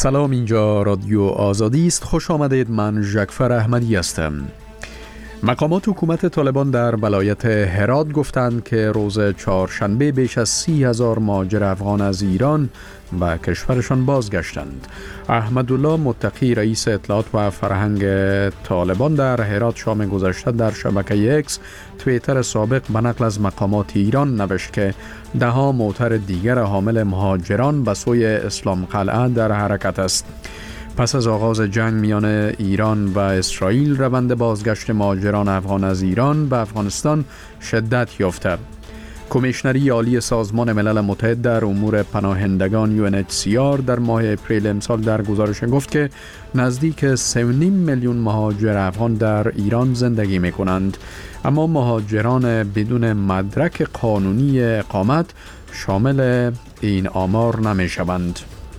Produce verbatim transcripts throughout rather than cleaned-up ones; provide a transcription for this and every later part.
سلام، اینجا رادیو آزادی است. خوش آمدید. من ژکفر احمدی هستم. مقامات حکومت طالبان در ولایت هرات گفتند که روز چهارشنبه بیش از سی هزار مهاجر افغان از ایران و کشورشان بازگشتند. احمدالله متقی رئیس اطلاعات و فرهنگ طالبان در هرات شام گذشته در شبکه اکس توییتر سابق به نقل از مقامات ایران نوشت که ده ها موتر دیگر حامل مهاجران به سوی اسلام قلعه در حرکت است. پس از آغاز جنگ میان ایران و اسرائیل، روند بازگشت مهاجران افغان از ایران به افغانستان شدت یافته. کمیشنری عالی سازمان ملل متحد در امور پناهندگان یو ان اچ سی آر در ماه اپریل امسال در گزارش گفت که نزدیک سه و نیم میلیون مهاجر افغان در ایران زندگی می کنند، اما مهاجران بدون مدرک قانونی اقامت شامل این آمار نمی شوند.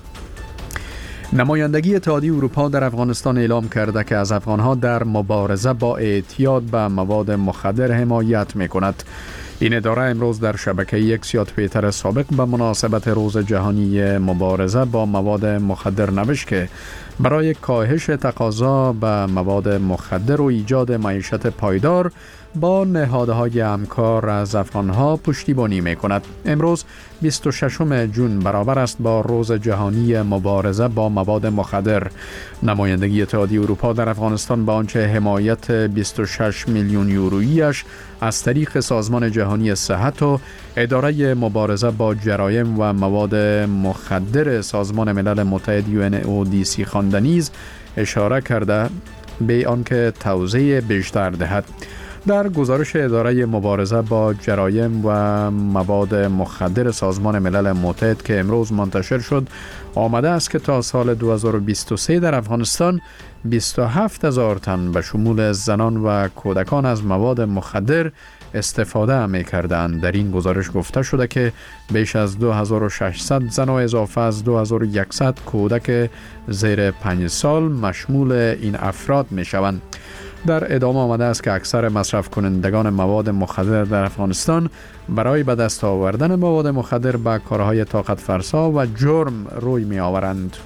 نمایندگی اتحادیه اروپا در افغانستان اعلام کرده که از افغانها در مبارزه با اعتیاد به مواد مخدر حمایت می کند. این اداره امروز در شبکه اکس یا توییتر سابق به مناسبت روز جهانی مبارزه با مواد مخدر نوشت که برای کاهش تقاضا به مواد مخدر و ایجاد معیشت پایدار با نهادهای همکار از افغانها پشتیبانی می کند. امروز بیست و ششم ژوئن برابر است با روز جهانی مبارزه با مواد مخدر. نمایندگی اتحادیه اروپا در افغانستان به آنچه حمایت بیست و شش میلیون یورویی‌اش از طریق سازمان جهانی صحت و اداره مبارزه با جرایم و مواد مخدر سازمان ملل متحد یو ان او دی سی خوانده نیز اشاره کرده به آنکه توضیح بیشتر دهد. در گزارش اداره مبارزه با جرایم و مواد مخدر سازمان ملل متحد که امروز منتشر شد، آمده است که تا سال دو هزار و بیست و سه در افغانستان بیست و هفت هزار تن به شمول زنان و کودکان از مواد مخدر استفاده می کردند. در این گزارش گفته شده که بیش از دو هزار و ششصد زن و اضافه از دو هزار و صد کودک زیر پنج سال مشمول این افراد می شوند. در ادامه آمده است که اکثر مصرف کنندگان مواد مخدر در افغانستان برای به دست آوردن مواد مخدر به کارهای طاقت فرسا و جرم روی می آورند.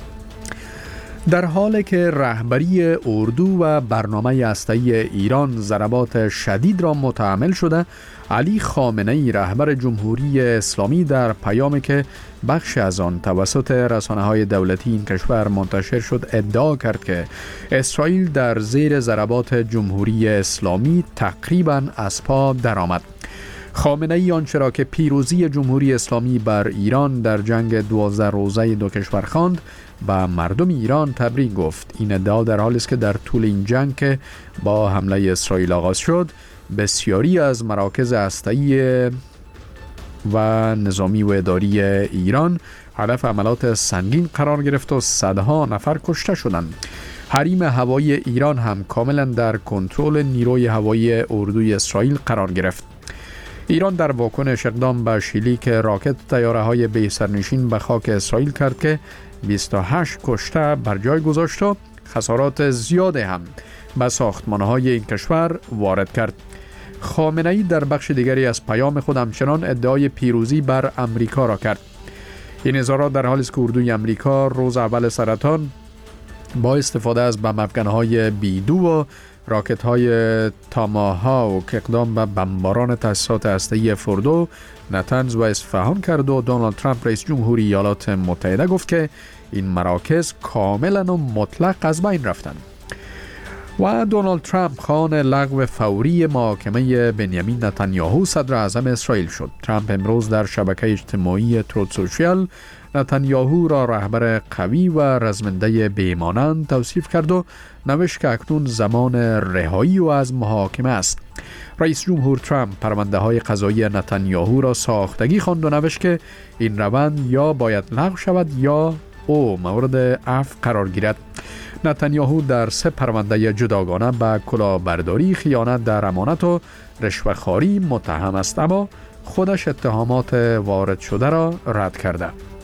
در حالی که رهبری اردو و برنامه هسته‌ای ایران ضربات شدید را متحمل شده، علی خامنه‌ای رهبر جمهوری اسلامی در پیامی که بخش از آن توسط رسانه‌های دولتی این کشور منتشر شد ادعا کرد که اسرائیل در زیر ضربات جمهوری اسلامی تقریباً از پا درآمد. خامنه‌ای آنچه را که پیروزی جمهوری اسلامی بر ایران در جنگ دوازده روزه دو کشور خواند به مردم ایران تبریک گفت. این ادعا در حالی است که در طول این جنگ که با حمله اسرائیل آغاز شد، بسیاری از مراکز هسته‌ای و نظامی و اداری ایران هدف حملات سنگین قرار گرفت و صدها نفر کشته شدند. حریم هوایی ایران هم کاملا در کنترل نیروی هوایی اردوی اسرائیل قرار گرفت. ایران در واکنش اقدام به شلیک راکت طیاره‌های بی سرنشین به خاک اسرائیل کرد که بیست و هشت کشته بر جای گذاشت و خسارات زیاده هم به ساختمان‌های این کشور وارد کرد. خامنه‌ای در بخش دیگری از پیام خود همچنان ادعای پیروزی بر امریکا را کرد. این اظهارات در حالی است که اردوی امریکا روز اول سرطان با استفاده از بم افکن‌های بی دو و راکت‌های تاماهاوک اقدام به بمباران تأسیسات هسته‌ای فوردو، نتنز و اصفهان کرد و دونالد ترامپ رئیس جمهوری ایالات متحده گفت که این مراکز کاملا و مطلق از بین رفتند. و دونالد ترامپ خواهان لغو فوری محاکمه بنیامین نتانیاهو صدر اعظم اسرائیل شد. ترامپ امروز در شبکه اجتماعی تروت سوشیال نتانیاهو را رهبر قوی و رزمنده بی‌مانند توصیف کرد و نوشت که اکنون زمان رهایی و از محاکمه است. رئیس جمهور ترامپ پرونده های قضایی نتانیاهو را ساختگی خواند و نوشت که این روند یا باید لغو شود یا او مورد عفو قرار گیرد. نتانیاهو در سه پرونده جداگانه به کلاهبرداری، خیانت در امانت و رشوه‌خواری متهم است، اما خودش اتهامات وارد شده را رد کرده.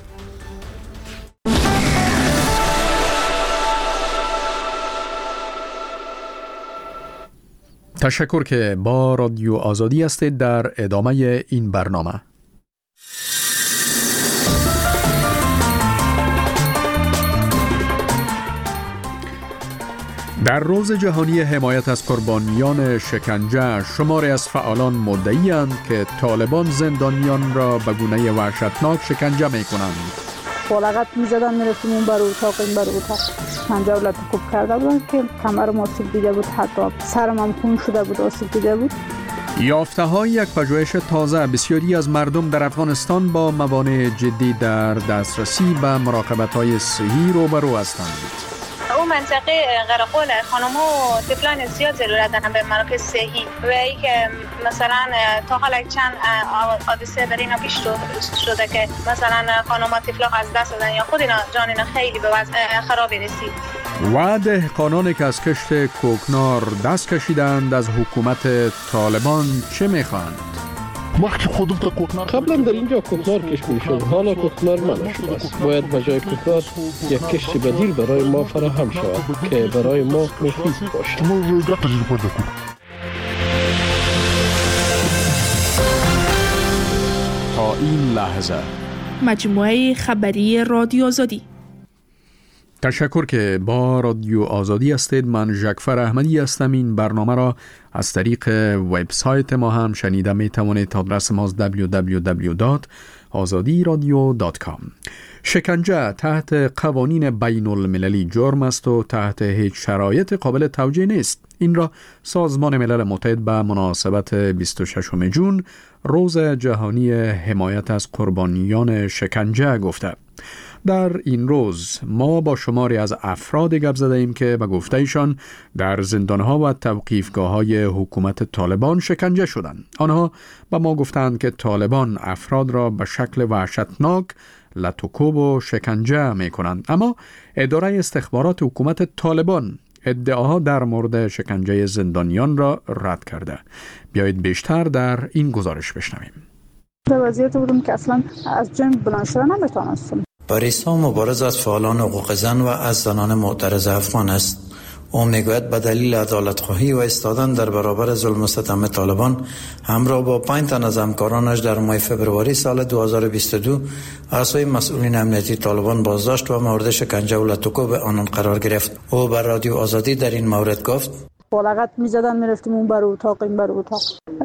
تشکر که با رادیو آزادی هستید. در ادامه این برنامه در روز جهانی حمایت از قربانیان شکنجه، شماری از فعالان مدعی‌اند که طالبان زندانیان را به گونه وحشتناک شکنجه می‌کنند. بالغت می‌زدن، می‌رفتیم اون بر اتاق این بر اتاق. شکنجه و لطکوب کرده بودن که کمرم آسیب دیده بود، حتی سرم هم خون شده بود، آسیب دیده بود. یافته‌های یک پژوهش تازه، بسیاری از مردم در افغانستان با موانع جدی در دسترسی به مراقبت‌های صحی روبرو هستند. اون منطقه قرقول خانم‌ها و طفلان زیاد ضرورت دارن به مراکز صحی و ای که مثلا تا حالا چند حادثه در اینا پیش شده که مثلا خانم‌ها طفلا از دست دادن یا خود اینا جان اینا خیلی به وضع خرابی رسید. و دهقانانی که از کشت کوکنار دست کشیدند از حکومت طالبان چه می‌خواهند؟ قبلا در اینجا کوکنار کشت میشد، حالا کوکنار منع شده است. باید به جای کوکنار یک کشت بدیل برای ما فراهم شود که برای ما مفید باشد. تا این لحظه مجموعه خبری رادیو آزادی. تشکر که با رادیو آزادی هستید. من ژکفر احمدی هستم. این برنامه را از طریق وبسایت ما هم شنیده می توانید. آدرس ما دبلیو دبلیو دبلیو دات آزادی رادیو دات کام. شکنجه تحت قوانین بین المللی جرم است و تحت هیچ شرایط قابل توجیه نیست. این را سازمان ملل متحد به مناسبت بیست و ششم ژوئن، روز جهانی حمایت از قربانیان شکنجه گفته. در این روز ما با شماری از افراد گپ زده ایم که به گفته ایشان در زندانها و توقیفگاه‌های حکومت طالبان شکنجه شدند. آنها به ما گفتند که طالبان افراد را به شکل وحشتناک لطوکوب و شکنجه می کنند. اما اداره استخبارات حکومت طالبان ادعاها در مورد شکنجه زندانیان را رد کرده. بیایید بیشتر در این گزارش بشنویم. در وضعیت بودم که اصلا از جنگ بلند شدن نمیتونستم. باریستا مبارز از فعالان حقوق زن و از زنان معترض افغان است. او میگوید به دلیل عدالت خواهی و ایستادن در برابر ظلم و ستم طالبان همراه با پنج تن از همکارانش در ماه فبروری سال دو هزار و بیست و دو از سوی مسئولین امنیتی طالبان بازداشت و مورد شکنجه و لطوکوب آنان قرار گرفت. او بر رادیو آزادی در این مورد گفت: بالغت میزدن، میرفتیم اون بر اتاق این بر اتاق.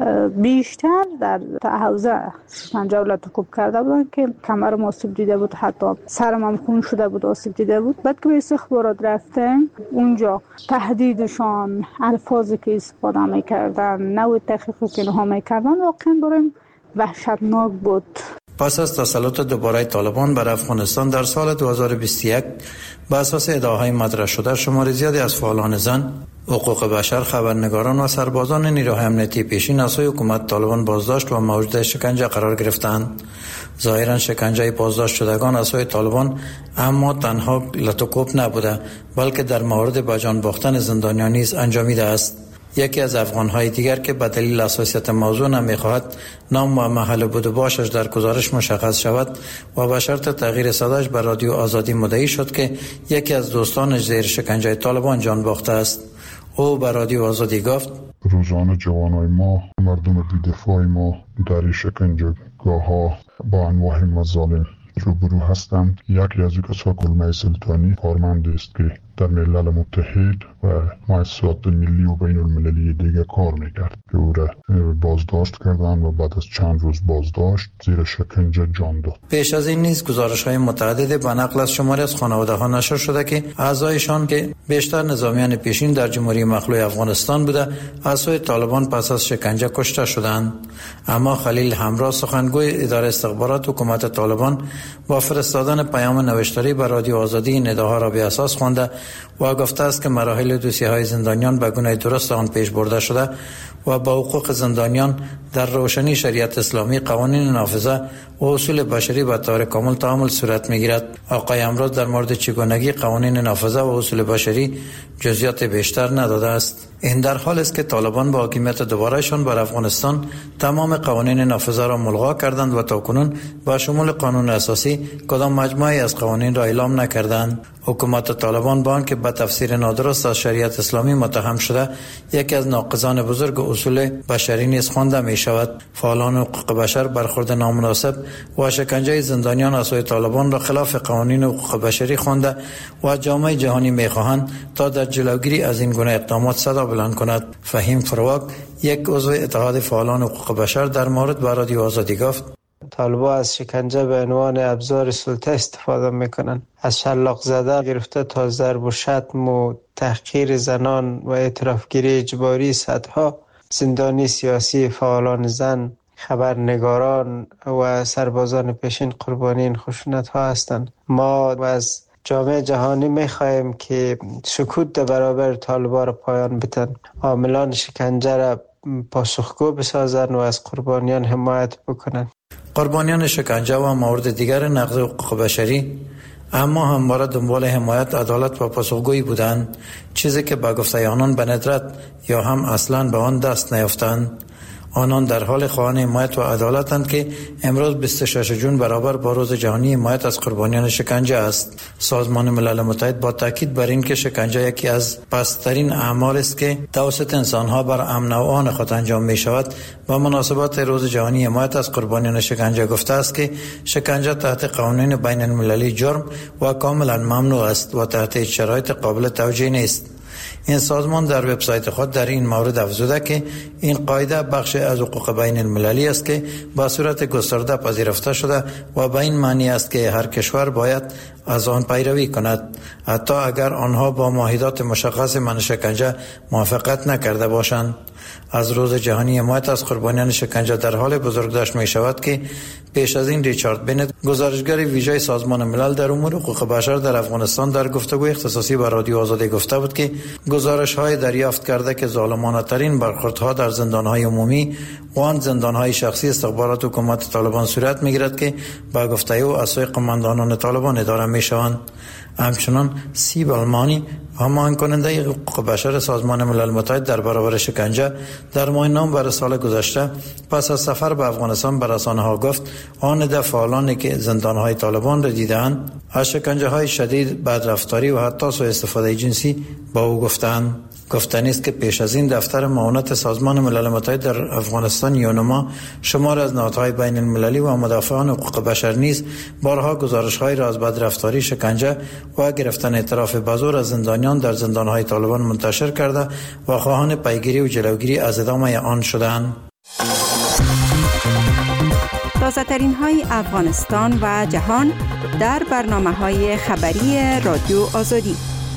بیشتر در حوزه شکنجه و لطوکوب کرده بودن که کمرم آسیب دیده بود، حتی سرم هم خون شده بود، آسیب دیده بود. بعد که به استخبارات رفتیم اونجا تهدیدشان، الفاظی که استفاده میکردن، نوع تحقیقی که اینها میکردن واقعا برایم وحشتناک بود. پس از تسلط دوباره طالبان بر افغانستان در سال دو هزار و بیست و یک به اساس ادعاهای مطرح شده شمار زیادی از فعالان زن، حقوق بشر، خبرنگاران و سربازان نیروهای امنیتی پیشین از سوی حکومت طالبان بازداشت و مورد شکنجه قرار گرفتند. ظاهرا شکنجه بازداشت شدگان از سوی طالبان اما تنها لطوکوب نبوده، بلکه در مورد به جان باختن زندانیان نیز انجامیده است. یکی از افغان‌های دیگر که به دلیل حساسیت موضوع نمی‌خواهد نام و محل بود و باشش در گزارش مشخص شود و به شرط تغییر صداش به رادیو آزادی مدعی شد که یکی از دوستانش زیر شکنجه طالبان جان باخته است. او به رادیو آزادی گفت: روزانه جوانای ما، مردم بی‌دفاع ما در شکنجهگاه‌ها با انواع مظالم روبرو هستند. یکی از کسا گلمه سلطانی کارمند است که در ملل متحد و مؤسسات ملی و بین المللی دیگه کار میکرد که او را بازداشت کردن و بعد از چند روز بازداشت زیر شکنجه جان داد. پیش از این نیز گزارش های متعدد به نقل از شماری از خانواده ها نشر شده که اعضایشان که بیشتر نظامیان پیشین در جمهوری مخلوع افغانستان بوده از سوی طالبان پس از شکنجه کشته شدند. اما خلیل همراه، سخنگوی اداره استخبارات حکومت طالبان، با فرستادن پیام نوشتاری به رادیو آزادی این ادعاها را به اساس خوانده و گفته است که مراحل دوسیه‌های زندانیان به گونه درست آن پیش برده شده و با حقوق زندانیان در روشنی شریعت اسلامی، قوانین نافذه و اصول بشری به طور کامل تعامل صورت می‌گیرد. آقای امروز در مورد چگونگی قوانین نافذه و اصول بشری جزئیات بیشتر نداده است. این در حال است که طالبان با حاکمیت دوبارهشان بر افغانستان تمام قوانین نافذه را ملغا کردند و تاکنون با شمول قانون اساسی کدام مجموعه از قوانین را اعلام نکردند. حکومت طالبان با آنکه به تفسیر نادرست از شریعت اسلامی متهم شده، یکی از ناقضان بزرگ اصول بشری نیز خوانده می شود. فعالان حقوق بشر برخورد نامناسب و شکنجه زندانیان از سوی طالبان را خلاف قوانین حقوق بشری خوانده و جامعه جهانی می خواهند تا در جلوگیری از این گونه اقدامات صدا بلند کند. فهیم فروغ، یک عضو اتحاد فعالان حقوق بشر، در مورد به رادیو آزادی گفت: طالبان از شکنجه به عنوان ابزار سلطه استفاده میکنن. از شلاق زده گرفته تا ضرب و شتم و تحقیر زنان و اعترافگیری اجباری صدها زندانی سیاسی، فعالان زن، خبرنگاران و سربازان پیشین قربانی این خشونت ها هستند. ما از جامعه جهانی میخواهیم که سکوت در برابر طالبان را پایان بدن، عاملان شکنجه را پاسخگو بسازند و از قربانیان حمایت بکنند. قربانیان شکنجه و موارد دیگر نقض حقوق بشری اما همواره دنبال حمایت، عدالت و پاسخگویی بودند، چیزی که با گفته آنان به ندرت یا هم اصلاً به آن دست نیافتند. آنان در حال خواهان حمایت و عدالتند که امروز بیست و شش جون برابر با روز جهانی حمایت از قربانیان شکنجه است. سازمان ملل متحد با تاکید بر این که شکنجه یکی از پست‌ترین اعمال است که توسط انسان‌ها بر امن و آن خود انجام می شود، و مناسبات روز جهانی حمایت از قربانیان شکنجه گفته است که شکنجه تحت قوانین بین المللی جرم و کاملا ممنوع است و تحت شرایط قابل توجیه نیست. این سازمان در وبسایت خود در این مورد افزوده که این قاعده بخش از حقوق بین المللی است که با صورت گسترده پذیرفته شده و به این معنی است که هر کشور باید از آن پیروی کند، حتی اگر آنها با معاهدات مشخص منع شکنجه موافقت نکرده باشند. از روز جهانی حمایت از قربانیان شکنجه در حال بزرگداشت می شود که پیش از این ریچارد بنت، گزارشگر ویژه سازمان ملل در امور حقوق بشر در افغانستان، در گفتگوی اختصاصی با رادیو آزادی گفته بود که گزارش های دریافت کرده که ظالمانه ترین برخوردها در زندان های عمومی و آن زندان های شخصی استخبارات حکومت طالبان صورت می گیرد که با گفته او از سوی قماندانان طالبان اداره می شوند. همچنان سیب المانی، هماهنگ کننده حقوق بشر سازمان ملل متحد در برابر شکنجه، در ماه نوامبر سال گذشته پس از سفر به افغانستان به رسانه‌ها گفت آن ده فعالانی که زندان‌های طالبان را دیدند از شکنجه‌های شدید، بدرفتاری و حتی سوء استفاده جنسی با او گفتند. گفتنی است که پیش از این دفتر معاونت سازمان ملل متحد در افغانستان یونما شمار از نهادهای بین المللی و مدافعان حقوق بشر نیز بارها گزارش‌های را از بدرفتاری، شکنجه و گرفتن اعتراف بزور از زندانیان در زندان‌های طالبان منتشر کرده و خواهان پیگیری و جلوگیری از ادامه آن شدند. تازه‌ترین های افغانستان و جهان در برنامه‌های خبری رادیو آزادی.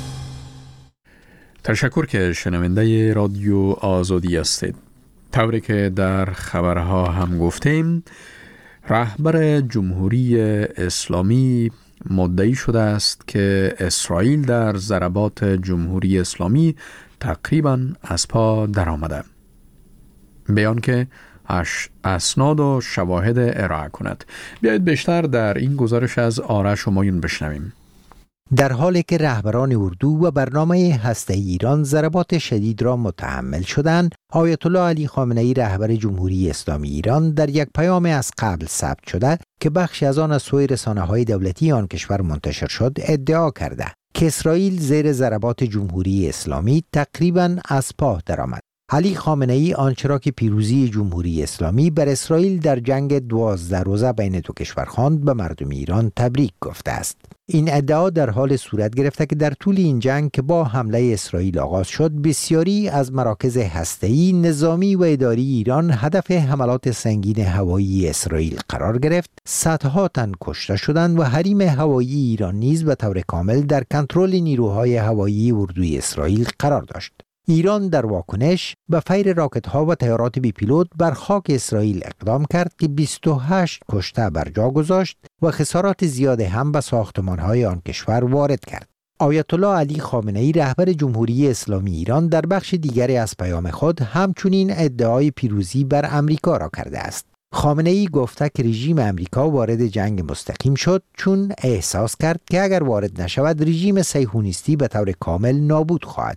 تشکر که شنونده رادیو آزادی هستید. طوری که در خبرها هم گفتیم، رهبر جمهوری اسلامی مدعی شده است که اسرائیل در ضربات جمهوری اسلامی تقریباً از پا درآمده. بیان که اسناد و شواهد ارائه کند. بیایید بیشتر در این گزارش از آرش همایون بشنویم. در حالی که رهبران اردو و برنامه هسته‌ای ایران ضربات شدید را متحمل شدند، آیت الله علی خامنه ای رهبر جمهوری اسلامی ایران در یک پیام از قبل ثبت شده که بخشی از آن از سوی رسانه‌های دولتی آن کشور منتشر شد، ادعا کرده که اسرائیل زیر ضربات جمهوری اسلامی تقریباً از پا درآمد. علی خامنه ای آنچه را که پیروزی جمهوری اسلامی بر اسرائیل در جنگ دوازده روزه بین دو کشور خواند، به مردم ایران تبریک گفته است. این ادعا در حال صورت گرفته که در طول این جنگ که با حمله اسرائیل آغاز شد، بسیاری از مراکز هسته‌ای، نظامی و اداری ایران هدف حملات سنگین هوایی اسرائیل قرار گرفت، صدها تن کشته شدند و حریم هوایی ایران نیز به طور کامل در کنترل نیروهای هوایی اردوی اسرائیل قرار داشت. ایران در واکنش به فیر راکت‌ها و طیارات بی پیلوت بر خاک اسرائیل اقدام کرد که بیست و هشت کشته بر جا گذاشت و خسارات زیاد هم به ساختمان‌های آن کشور وارد کرد. آیت الله علی خامنه ای رهبر جمهوری اسلامی ایران در بخش دیگری از پیام خود همچنین ادعای پیروزی بر امریکا را کرده است. خامنه ای گفته که رژیم امریکا وارد جنگ مستقیم شد چون احساس کرد که اگر وارد نشود رژیم صهیونیستی به طور کامل نابود خواهد شد.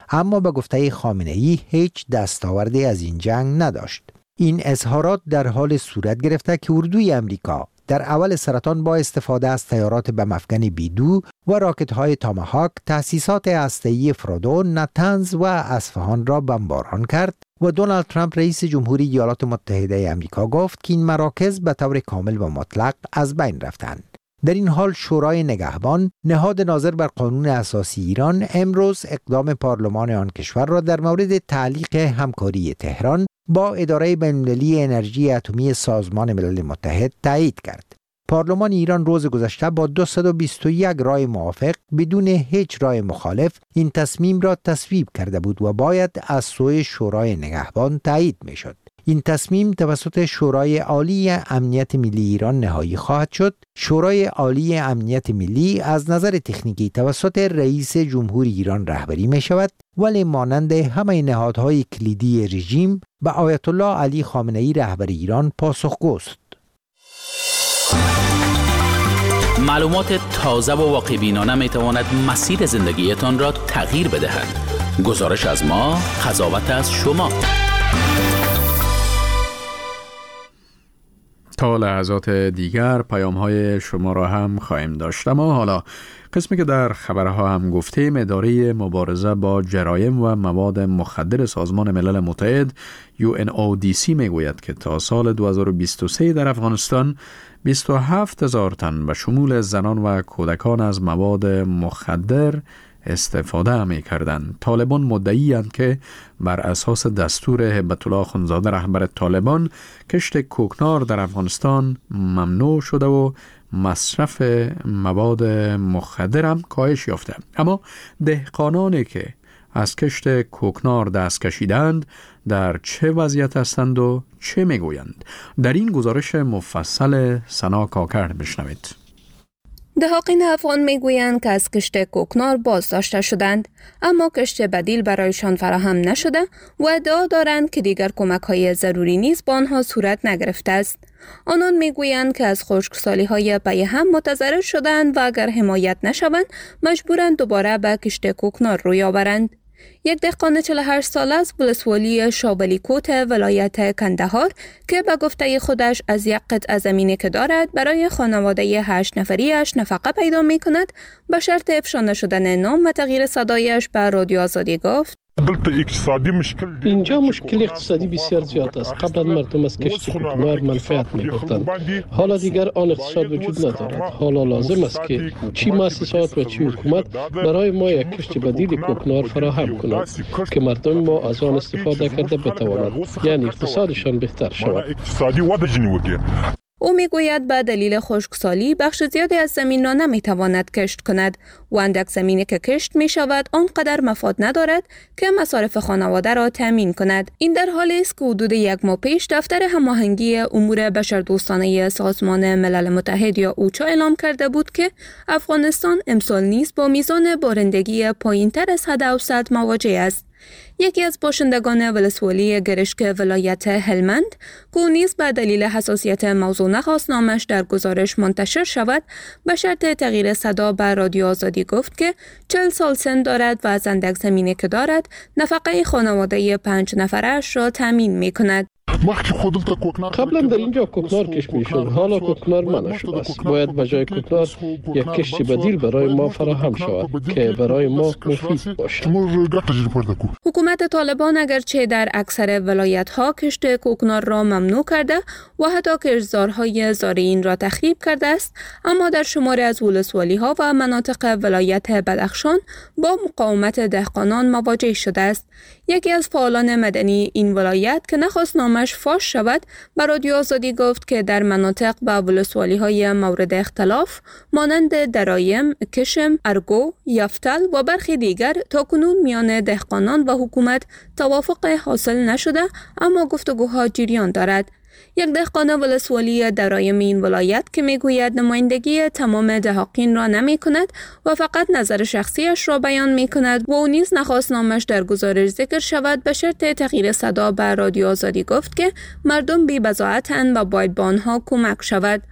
اما به گفته خامنه‌ای هیچ دستاوردی از این جنگ نداشت. این اظهارات در حال صورت گرفته که اردوی امریکا در اول سرطان با استفاده از تیارات بمفکن بیدو و راکت‌های تاماهاک تأسیسات هسته‌ای فرودو، نتنز و اصفهان را بمباران کرد و دونالد ترامپ رئیس جمهوری ایالات متحده آمریکا گفت که این مراکز به طور کامل و مطلق از بین رفتند. در این حال شورای نگهبان، نهاد ناظر بر قانون اساسی ایران، امروز اقدام پارلمان آن کشور را در مورد تعلیق همکاری تهران با اداره بین‌المللی انرژی اتمی سازمان ملل متحد تایید کرد. پارلمان ایران روز گذشته با دویست و بیست و یک رای موافق بدون هیچ رای مخالف این تصمیم را تصویب کرده بود و باید از سوی شورای نگهبان تایید میشد. این تصمیم توسط شورای عالی امنیت ملی ایران نهایی خواهد شد. شورای عالی امنیت ملی از نظر تکنیکی توسط رئیس جمهوری ایران رهبری می شود، ولی مانند همه نهادهای کلیدی رژیم به آیت الله علی خامنه‌ای رهبر ایران پاسخگوست. معلومات تازه و واقع‌بینانه می تواند مسیر زندگیتان را تغییر بدهد. گزارش از ما، قضاوت از شما. تا لحظات دیگر پیام های شما را هم خواهیم داشت. اما حالا قسمی که در خبرها هم گفتیم، اداره مبارزه با جرایم و مواد مخدر سازمان ملل متحد یو ان او دی سی میگوید که تا سال دو هزار و بیست و سه در افغانستان بیست و هفت هزار تن به شمول زنان و کودکان از مواد مخدر استفاده می کردند. طالبان مدعی‌اند که بر اساس دستور هبت الله اخوندزاده رهبر طالبان کشت کوکنار در افغانستان ممنوع شده و مصرف مواد مخدر هم کاهش یافته. اما دهقانانی که از کشت کوکنار دست کشیدند در چه وضعیت هستند و چه میگویند؟ در این گزارش مفصل سنا کاکر بشنوید. دهقان افغان میگویند که از کشت کوکنار بازداشته شدند، اما کشت بدیل برایشان فراهم نشده و ادعا دارند که دیگر کمک‌های ضروری نیز با آنها صورت نگرفته است. آنان میگویند که از خشکسالی‌های پی هم متضرر شدند و اگر حمایت نشوند مجبورند دوباره به کشت کوکنار روی آورند. یک دهقان چهل و هشت ساله از ولسوالی شابلی کوت ولایت کندهار که به گفته خودش از یک قطعه زمینی که دارد برای خانواده هشت نفریش نفقه پیدا می کند، به شرط افشا نشدن نام و تغییر صدایش به رادیو آزادی گفت: اینجا مشکل اقتصادی بسیار زیاد است. قبلا مردم از کشت کوکنار منفعت می‌بردند، حالا دیگر آن اقتصاد وجود ندارد. حالا لازم است که چی مؤسسات و چی حکومت برای ما یک کشت بدیل کوکنار فراهم کند که مردم ما از آن استفاده کرده بتوانند، یعنی اقتصادشان بهتر شود. او میگوید به دلیل خشکسالی بخش زیادی از زمین را نمیتواند کشت کند و اندک زمینی که کشت می شود آنقدر مفاد ندارد که مصارف خانواده را تامین کند. این در حالی است که حدود یک ماه پیش دفتر هماهنگی امور بشردوستانه سازمان ملل متحد یا اوچا اعلام کرده بود که افغانستان امسال نیز با میزان بارندگی پایینتر از حد اوسط مواجه است. یکی از باشندگان ولسوالی گرشک ولایت هلمند که نیز به دلیل حساسیت موضوع نخواست نامش در گزارش منتشر شود، به شرط تغییر صدا به رادیو آزادی گفت که چهل سال سن دارد و از اندک زمینی که دارد نفقه خانواده پنج نفرش را تامین می کند. قبلا در اینجا کوکنار کشت میشد، حالا کوکنار منع شده است. باید به جای کوکنار یک کشت بدیل برای ما فراهم شود که برای ما مفید باشد. حکومت طالبان اگرچه در اکثر ولایت ها کشت کوکنار را ممنوع کرده و حتی کشتزارهای زارعین را تخریب کرده است، اما در شماری از ولسوالی ها و مناطق ولایت بدخشان با مقاومت دهقانان مواجه شده است. یکی از فعالان مدنی این ولایت که نخواست نامش فاش شود به رادیو آزادی گفت که در مناطق با ولسوالی های مورد اختلاف مانند درایم، کشم، ارگو، یفتل و برخی دیگر تاکنون میان دهقانان و حکومت توافق حاصل نشده، اما گفتگوها جریان دارد. یک دهقان ولسوالی درایم این ولایت که میگوید نمایندگی تمام دهقان را نمی کند و فقط نظر شخصیش را بیان می کند و او نیز نخواست نامش در گزارش ذکر شود، به شرط تغییر صدا به رادیو آزادی گفت که مردم بی بضاعتند و باید با آنها کمک شود.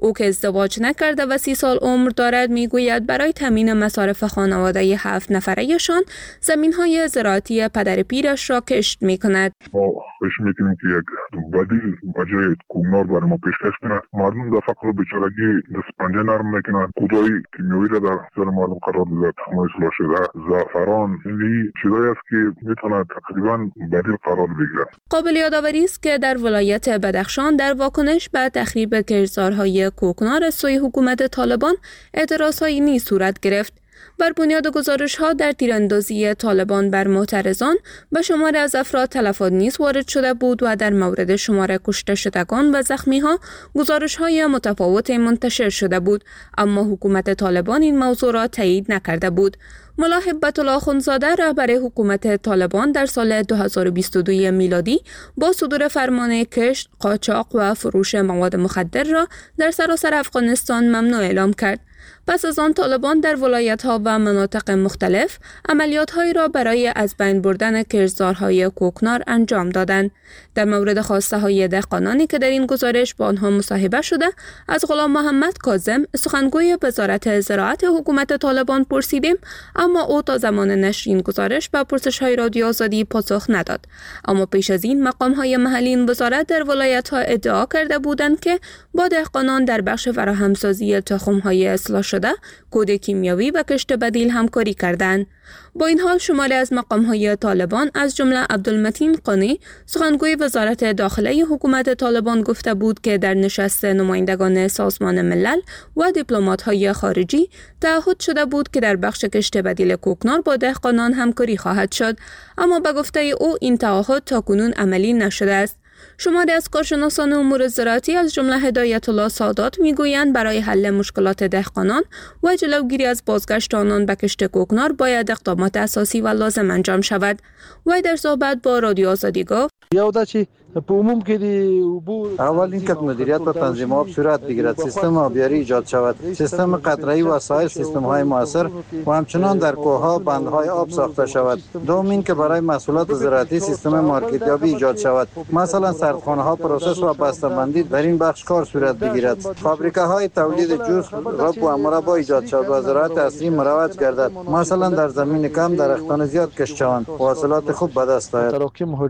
او که ازدواج نکرده و سی سال عمر دارد میگوید برای تامین مصارف خانواده هفت نفره‌شان زمین‌های زراعتی پدر پیرش را کشت می‌کند. ما خوش می‌کنیم که یک بدیل بجای کوگنار برای ما پیشکش کنند. مردم در فقر و بیچارگی دست پنجه نرم می‌کنند. کودای کیمیایی را در سر مردم قرار داد. همه اصلاح شده زعفران این چیزایی است که می‌تواند تقریباً بدیل قرار بگیرد. قابل یادآوری است که در ولایت بدخشان در واکنش به تخریب کشتزارهای کوکنار از سوی حکومت طالبان اعتراضهایی نیز صورت گرفت. بر بنیاد گزارش‌ها در تیراندازی طالبان بر معترضان به شمار از افراد تلفات نیز وارد شده بود و در مورد شمار کشته شدگان و زخمی‌ها گزارش‌های متفاوت منتشر شده بود، اما حکومت طالبان این موضوع را تایید نکرده بود. ملا هبت الله اخندزاده رهبر حکومت طالبان در سال دو هزار و بیست و دو میلادی با صدور فرمان کشت، قاچاق و فروش مواد مخدر را در سراسر افغانستان ممنوع اعلام کرد. پس از آن طالبان در ولایت‌ها و مناطق مختلف عملیات‌هایی را برای از بین بردن کشتزارهای کوکنار انجام دادند. در مورد خواسته‌های دهقانانی که در این گزارش با آنها مصاحبه شده از غلام محمد کاظم سخنگوی وزارت زراعت حکومت طالبان پرسیدیم، اما او تا زمان نشر این گزارش به پرسش‌های رادیو آزادی پاسخ نداد. اما پیش از این مقام‌های محلی این وزارت در ولایت‌ها ادعا کرده بودند که با دهقانان در بخش فراهمسازی تخم‌های اصلاح شده، کود کیمیاوی و کشت بدیل همکاری کردند. با این حال شماری از مقام‌های طالبان از جمله عبدالمتین قانی سخنگوی وزارت داخله حکومت طالبان گفته بود که در نشست نمایندگان سازمان ملل و دیپلمات‌های خارجی تعهد شده بود که در بخش کشت بدیل کوکنار با دهقانان همکاری خواهد شد، اما به گفته او این تعهد تاکنون عملی نشده است. شماری از کارشناسان امور زراعتی از جمله هدایت الله سادات میگویند برای حل مشکلات دهقانان و جلوگیری از بازگشت آنان به کشت کوکنار باید اقدامات اساسی و لازم انجام شود. و در صحبت با رادیو آزادی گفت اول اینکه مدیریت و تنظیم آب صورت بگیرد، سیستم آبیاری ایجاد شود، سیستم قطره‌ای و سایر سیستم‌های موثر و همچنان در کوه‌ها بندهای آب ساخته شود. دوم اینکه برای محصولات زراعتی سیستم مارکتیابی ایجاد شود، مثلا سردخانه‌ها پروسس و بسته‌بندی در این بخش کار صورت بگیرد، فابریکه‌های تولید جوس، رب و مربا ایجاد شود و زراعت اصلی مروج گردد، مثلا در زمین کم درختان زیاد کشت شوند و حاصلات خوب به دست آید.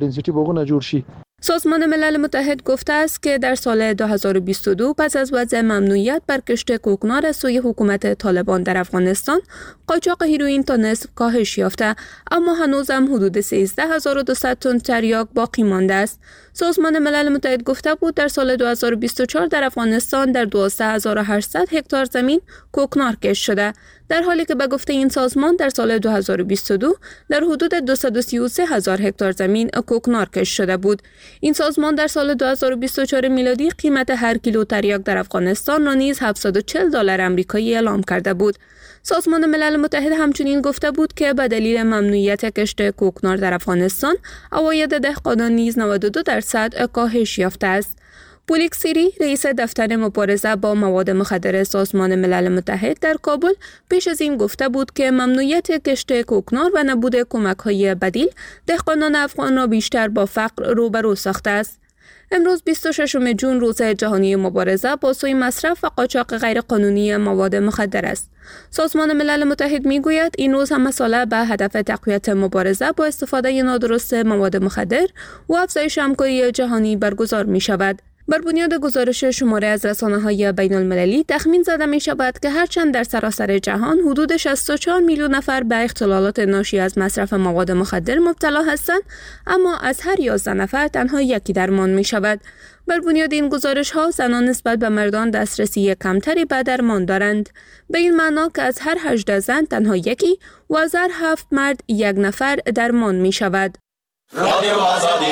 سازمان ملل متحد گفته است که در سال دو هزار و بیست و دو پس از وضع ممنوعیت بر کشت کوکنار از سوی حکومت طالبان در افغانستان، قاچاق هیروئین تا نصف کاهش یافته، اما هنوز هم حدود سیزده هزار و دویست تن تریاک باقی مانده است. سازمان ملل متحد گفته بود در سال دو هزار و بیست و چهار در افغانستان در دوازده هزار و هشتصد هکتار زمین کوکنار کشت شده، در حالی که به گفته این سازمان در سال دو هزار و بیست و دو در حدود دویست و سی و سه هزار هکتار زمین کوکنار کشت شده بود. این سازمان در سال دو هزار و بیست و چهار میلادی قیمت هر کیلو تریاک در افغانستان را نیز هفتصد و چهل دلار آمریکایی اعلام کرده بود. سازمان ملل متحد همچنین گفته بود که به دلیل ممنوعیت کشت کوکنار در افغانستان، عواید دهقانان نیز نود و دو درصد کاهش یافته است. پولیک سیری رئیس دفتر مبارزه با مواد مخدر سازمان ملل متحد در کابل پیش از این گفته بود که ممنوعیت کشت کوکنار و نبود کمک‌های بدیل دهقانان افغان را بیشتر با فقر روبرو ساخته است. امروز بیست و ششم ژوئن روز جهانی مبارزه با سوء مصرف و قاچاق غیرقانونی مواد مخدر است. سازمان ملل متحد میگوید این روز هم مسئله به هدف تقویت مبارزه با استفاده نادرست مواد مخدر و افزایش همکاری جهانی برگزار می شود. بر بنیاد گزارش شماره از رسانه‌های بین‌المللی تخمین زده می‌شود که هرچند در سراسر جهان حدود شصت و چهار میلیون نفر به اختلالات ناشی از مصرف مواد مخدر مبتلا هستند، اما از هر یازده نفر تنها یکی درمان می‌شود. بر بنیاد این گزارش‌ها زنان نسبت به مردان دسترسی کمتری به درمان دارند، به این معنا که از هر هجده زن تنها یکی و از هر هفت مرد یک نفر درمان می‌شود. رادیو آزادی.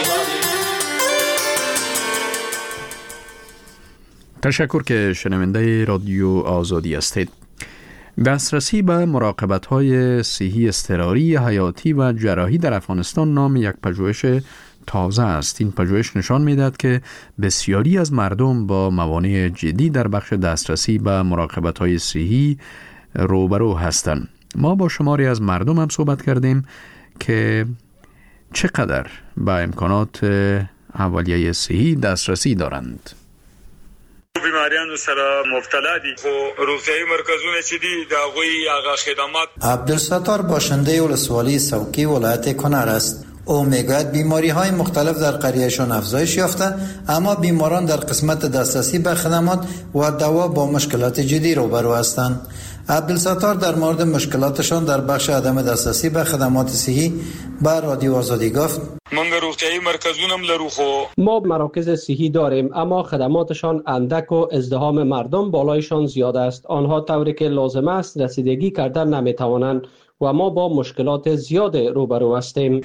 تشکر که شنونده رادیو آزادی هستید. دسترسی به مراقبت‌های صحی اضطراری حیاتی و جراحی در افغانستان نام یک پژوهش تازه است. این پژوهش نشان می‌دهد که بسیاری از مردم با موانع جدی در بخش دسترسی به مراقبت‌های صحی روبرو هستند. ما با شماری از مردم هم صحبت کردیم که چقدر به امکانات اولیه صحی دسترسی دارند. بیماریانو سره مبتلا دي خو روغتیايي مرکزونه چې دي د هغوی هغه خدمات. عبدالستار باشنده ولسوالی سوکی ولایت کنر است. او میگوید بیماری های مختلف در قریهشان افزایش یافته، اما بیماران در قسمت دسترسی به خدمات و دوا با مشکلات جدی روبرو هستند. عبدالستار در مورد مشکلاتشان در بخش عدم دسترسی به خدمات صحی به رادیو آزادی گفت: منګ روغتیايي مرکزونه لرو خو ما مراکز صحی داریم، اما خدماتشان اندک و ازدحام مردم بالایشان زیاد است. آنها طوری که لازم است رسیدگی کردن نمیتوانند و ما با مشکلات زیاد روبرو هستیم.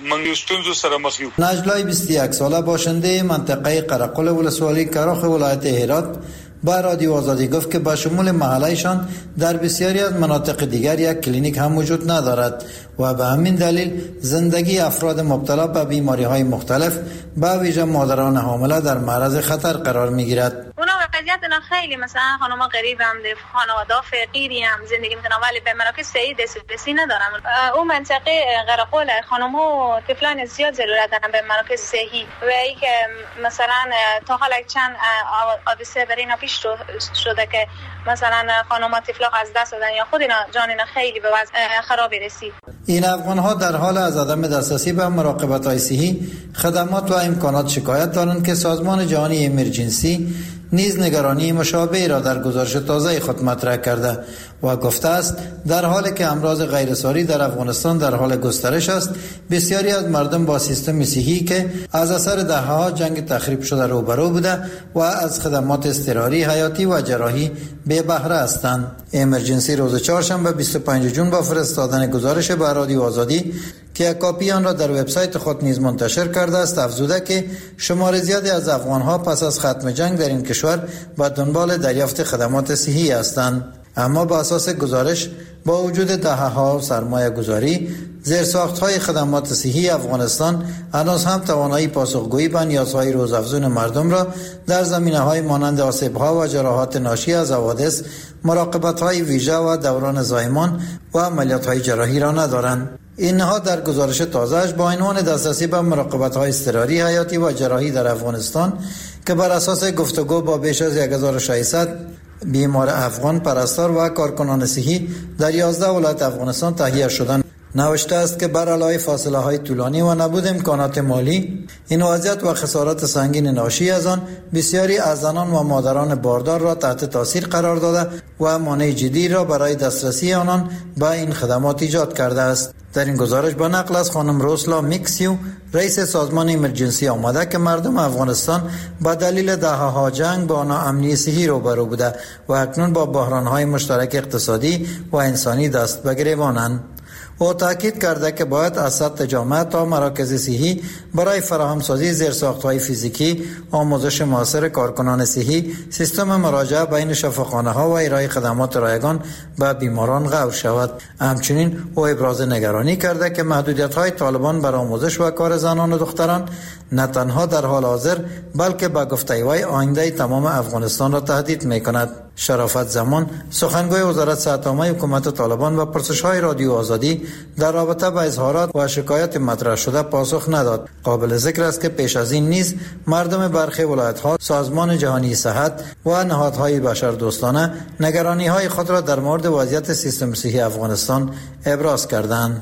نجلای بیست و یک ساله باشنده منطقه قرقل ولسوالی کراخ ولایت هرات با رادیو آزادی گفت که با شمول محلهشان در بسیاری از مناطق دیگر یک کلینیک هم وجود ندارد و به همین دلیل زندگی افراد مبتلا به بیماری های مختلف به ویژه مادران حامله در معرض خطر قرار می گیرد. اونا وضعیت اینا خیلی مثلا خانوما غریب هم ده، خانواده فقیری هم زندگی میکنن ولی به مراکز صحی دسترسی ندارن. اون منطقه قرقل خانوما و طفلان زیاد ضرورت دارن به مراکز صحی و ای که مثلا تا حالا چند حادثه برای اینا پیش شده که مثلا خانوما طفلا از دست دادن یا خود اینا جان اینا خیلی به وضع خرابی رسید. این افغان ها در حال از عدم دسترسی به مراقبت های صحی، خدمات و امکانات شکایت دارند که سازمان جهانی امرجنسی نیز نگرانی مشابهی را در گزارش تازه خود مطرح کرده و گفته است در حالی که امراض غیرساری در افغانستان در حال گسترش است، بسیاری از مردم با سیستم صحی که از اثر دهه‌ها جنگ تخریب شده روبرو بوده و از خدمات اضطراری حیاتی و جراحی بی بهره هستند. امرجنسی روز چهارشنبه بیست و پنجم جون با فرستادن گزارش به رادیو آزادی که یک کاپی آن را در وبسایت خود نیز منتشر کرده است افزوده که شمار زیادی از افغان‌ها پس از ختم جنگ در این کشور به دنبال دریافت خدمات صحی هستند. اما با اساس گزارش با وجود دهه‌ها سرمایه گذاری، زیرساخت‌های خدمات صحی افغانستان هنوز هم توانایی پاسخگویی به نیازهای روزافزون مردم را در زمینه‌های مانند آسیب‌ها و جراحات ناشی از حوادث، مراقبت‌های ویژه و دوران زایمان و عملیات‌های جراحی را ندارند. اینها در گزارش تازه‌اش با عنوان دسترسی به مراقبت‌های اضطراری حیاتی و جراحی در افغانستان که بر اساس گفتگو با بیش از هزار و ششصد بیمار افغان، پرستار و کارکنان صحی در یازده ولایت افغانستان تهیه شدند نوشته است که بر علاوه فاصله های طولانی و نبود امکانات مالی، این وضعیت و خسارات سنگین ناشی از آن بسیاری از زنان و مادران باردار را تحت تاثیر قرار داده و مانع جدی را برای دسترسی آنان به این خدمات ایجاد کرده است. در این گزارش با نقل از خانم روسلا میکسیو، رئیس سازمان امرجنسی آمده که مردم افغانستان با دلیل دهه‌ها جنگ با ناامنی صحی روبرو بوده و اکنون با بحران‌های مشترک اقتصادی و انسانی دست به گریبانند. او تاکید کرده که باید از سطح جامعه تا مراکز صحی برای فراهمسازی زیرساخت‌های فیزیکی، آموزش معاصر کارکنان صحی، سیستم مراجعه بین شفاخانه‌ها و ارائه خدمات رایگان به بیماران غور شود. همچنین او ابراز نگرانی کرده که محدودیت‌های طالبان بر آموزش و کار زنان و دختران نه تنها در حال حاضر بلکه با گفته وی آینده تمام افغانستان را تهدید می‌کند. شرافت زمان، سخنگوی وزارت صحت عامه حکومت طالبان و پرسش‌های رادیو آزادی در رابطه با اظهارات و شکایت مطرح شده پاسخ نداد. قابل ذکر است که پیش از این نیز مردم برخی ولایت‌ها سازمان جهانی صحت و نهادهای بشردوستانه نگرانی‌های خود را در مورد وضعیت سیستم صحی افغانستان ابراز کردند.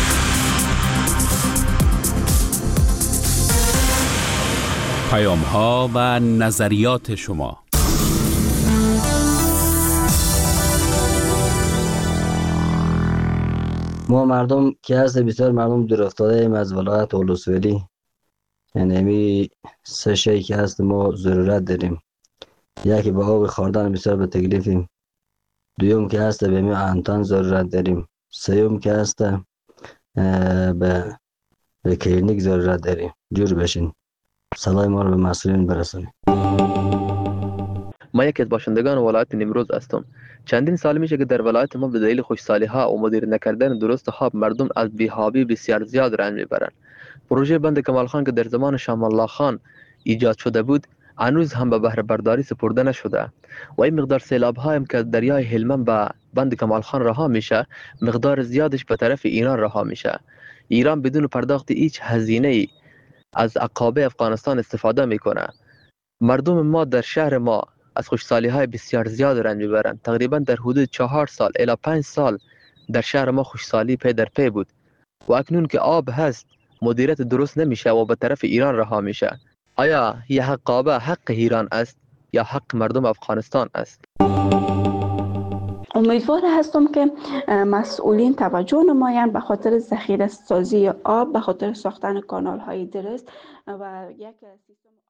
پیام‌ها و نظریات شما. ما مردم که هست بسیار مردم دور افتاده ایم از ولایت ولسوالی، یعنی می سه شی که هست ما ضرورت داریم. یکی با آب خوردن بسیار به تکلیفیم، دوم که هست به می انتان ضرورت داریم، سوم که هست به به کلینیک ضرورت داریم. جور بشین، صدای ما رو به مسئولین برسونید. ما یکی از باشندگان ولایت نیمروز هستم. چندین سال میشه که در ولایت ما به دلیل خوشسالی ها و مدیر نکردن درست خواب مردم از بی‌حابی بسیار زیاد رنج میبرند. پروژه بند کمال خان که در زمان شام الله خان ایجاد شده بود هنوز هم به بهره برداری سپرده نشده و این مقدار سیلاب ها هم که دریای هلمند به بند کمال خان رها میشه، مقدار زیادش به طرف ایران رها میشه. ایران بدون پرداخت هیچ هزینه ای از عقابه افغانستان استفاده میکنه. مردم ما در شهر ما از خشکسالی های بسیار زیاد رنج میبرند. تقریبا در حدود چهار سال الی پنج سال در شهر ما خشکسالی پی در پی بود و اکنون که آب هست مدیریت درست نمیشه و به طرف ایران رها میشه. آیا یه حق آب حق ایران است یا حق مردم افغانستان است؟ امیدوار هستم که مسئولین توجه نمایند به خاطر ذخیره سازی آب، به خاطر ساختن کانال های درست و یک سیستم